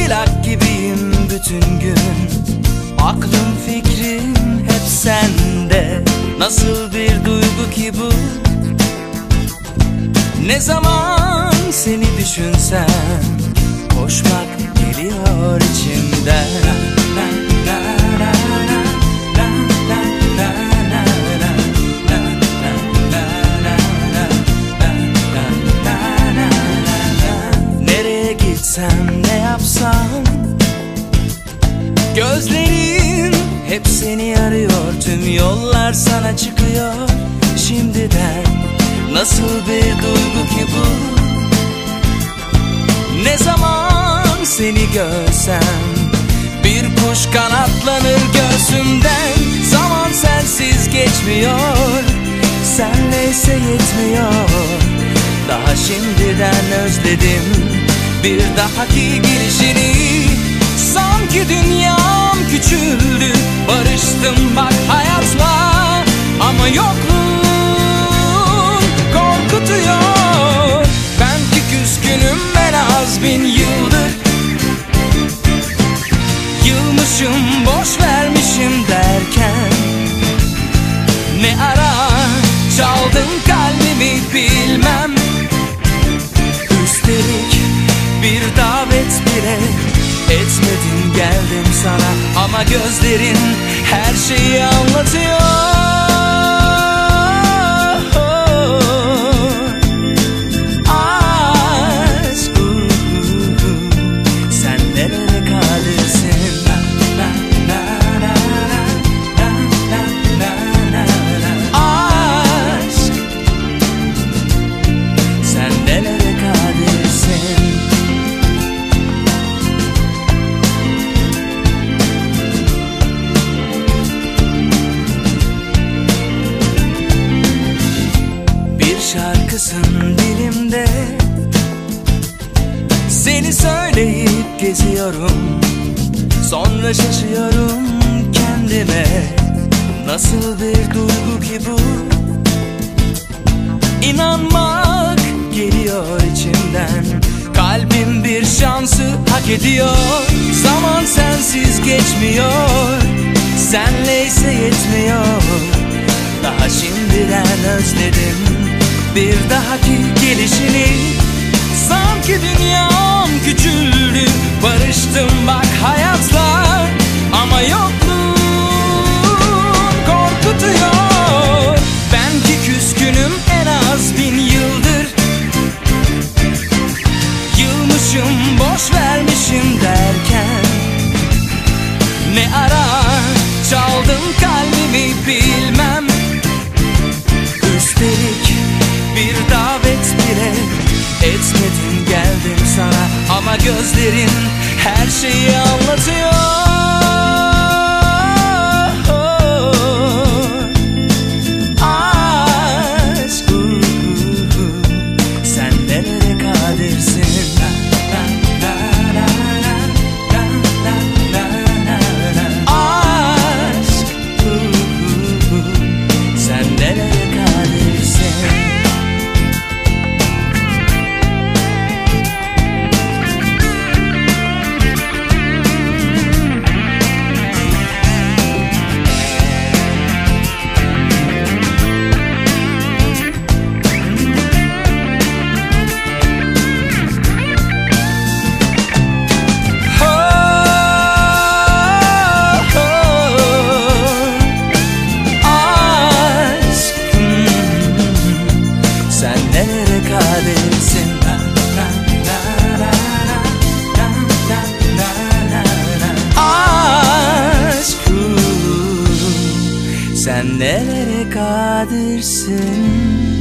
plak gibiyim bütün gün. Aklım fikrim hep sende. Nasıl bir duygu ki bu? Ne zaman seni düşünsem koşmak geliyor içimden. Nereye gitsem ne yapsam gözlerin hep seni arıyor. Tüm yollar sana çıkıyor şimdiden. Nasıl bir duygu ki bu? Ne zaman seni görsem bir kuş kanatlanır göğsümden. Zaman sensiz geçmiyor, senleyse yetmiyor. Daha şimdiden özledim bir dahaki gelişini. Sanki dünyam küçüldü, barıştım bak hayatla. Ama yokluğun korkutuyor. Ben ki küskünüm en az 1000 yıldır. Yılmışım boş vermişim derken ne ara çaldın kalbimi bilmem. Üstelik bir davet bile etmedin, geldim sana. Ama gözlerin her şeyi anlatıyor. Aşk, sen nereye kadirsin? Aşk, sen nereye kadirsin? Şarkısın dilimde, seni söyleyip geziyorum. Sonra şaşıyorum kendime. Nasıl bir duygu ki bu? İnanmak geliyor içimden. Kalbim bir şansı hak ediyor. Zaman sensiz geçmiyor, senleyse yetmiyor. Daha şimdiden özledim bir dahaki gelişini. Sanki dünyam küçüldü, barıştım bak hayatla. Ama yokluğun korkutuyor. Ben ki küskünüm en az 1000 yıldır. Yılmışım boş vermişim derken ne ara çaldın kalbimi bilmem. Üstelik bir davet bile etmedin, geldim sana. Ama gözlerin her şeyi anlatıyor. Aşk, sen nereye kadirsin? Aşk, sen nereye kadirsin? Aşk, sen nelere kadirsin?